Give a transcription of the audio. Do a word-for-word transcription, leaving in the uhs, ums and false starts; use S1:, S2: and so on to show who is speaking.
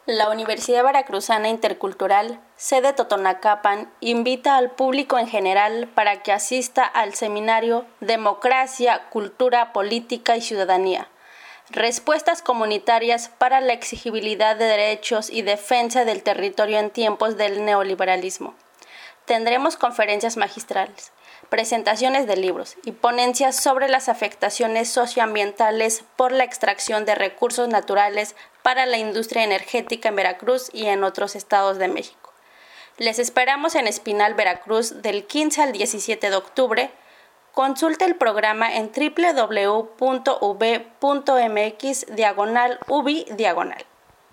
S1: La Universidad Veracruzana Intercultural, sede Totonacapan, invita al público en general para que asista al seminario Democracia, Cultura, Política y Ciudadanía. Respuestas comunitarias para la exigibilidad de derechos y defensa del territorio en tiempos del neoliberalismo. Tendremos conferencias magistrales, presentaciones de libros y ponencias sobre las afectaciones socioambientales por la extracción de recursos naturales para la industria energética en Veracruz y en otros estados de México. Les esperamos en Espinal, Veracruz, del quince al diecisiete de octubre. Consulte el programa en doble u doble u doble u punto u b punto m x diagonal ubi diagonal.